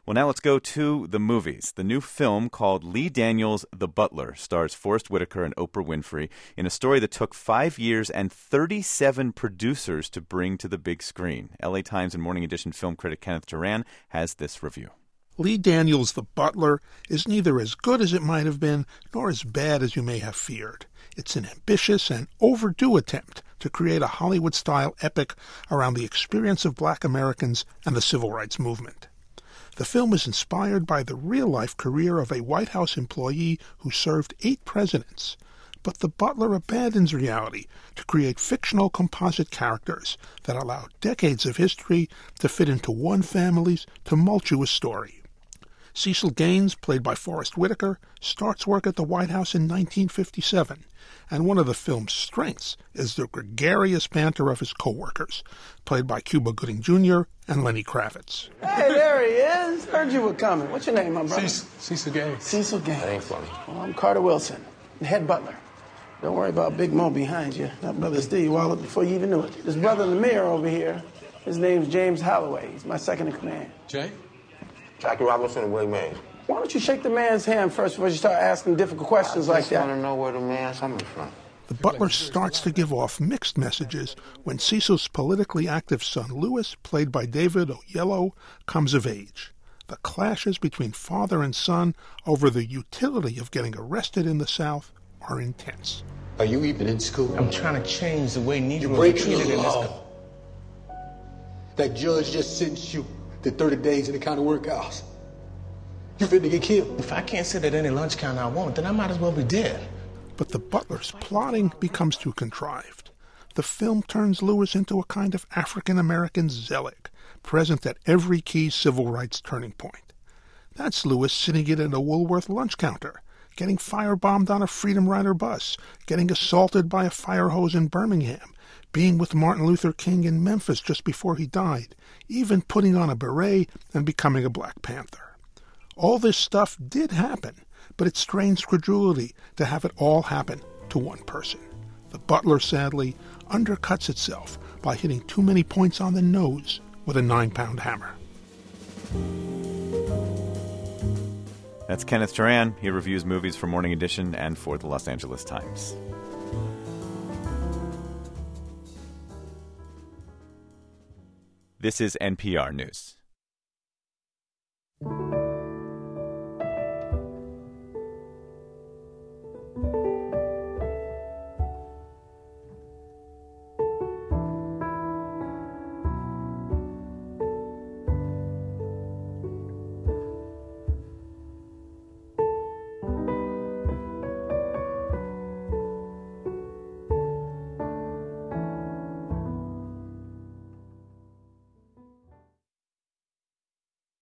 Well, now let's go to the movies. The new film called Lee Daniels' The Butler stars Forrest Whitaker and Oprah Winfrey in a story that took 5 years and 37 producers to bring to the big screen. LA Times and Morning Edition film critic Kenneth Turan has this review. Lee Daniels' The Butler is neither as good as it might have been, nor as bad as you may have feared. It's an ambitious and overdue attempt to create a Hollywood-style epic around the experience of Black Americans and the Civil Rights Movement. The film is inspired by the real-life career of a White House employee who served 8 presidents. But The Butler abandons reality to create fictional composite characters that allow decades of history to fit into one family's tumultuous story. Cecil Gaines, played by Forrest Whitaker, starts work at the White House in 1957, and one of the film's strengths is the gregarious banter of his co-workers, played by Cuba Gooding Jr. and Lenny Kravitz. Hey, there he is. Heard you were coming. What's your name, my brother? Cecil Gaines. Cecil Gaines. That ain't funny. Well, I'm Carter Wilson, the head butler. Don't worry about Big Mo behind you. That brother Steve you walloped before you even knew it. This brother in the mirror over here, his name's James Holloway. He's my second in command. Jay? Jackie Robinson and Willie Mays. Why don't you shake the man's hand first before you start asking difficult questions like that? I just want to know where the man's coming from. The Butler starts to give off mixed messages when Cecil's politically active son Louis, played by David Oyelowo, comes of age. The clashes between father and son over the utility of getting arrested in the South are intense. Are you even in school? I'm trying to change the way Negroes You're are breaking treated the in this law. country. That judge just sentenced you to 30 days in the county workhouse. You finna get killed. If I can't sit at any lunch counter I want, then I might as well be dead. But the Butler's plotting becomes too contrived. The film turns Louis into a kind of African-American zealot, present at every key civil rights turning point. That's Louis sitting at a Woolworth lunch counter, getting firebombed on a Freedom Rider bus, getting assaulted by a fire hose in Birmingham, being with Martin Luther King in Memphis just before he died, even putting on a beret and becoming a Black Panther. All this stuff did happen, but it strains credulity to have it all happen to one person. The Butler, sadly, undercuts itself by hitting too many points on the nose with a 9-pound hammer. That's Kenneth Turan. He reviews movies for Morning Edition and for the Los Angeles Times. This is NPR News.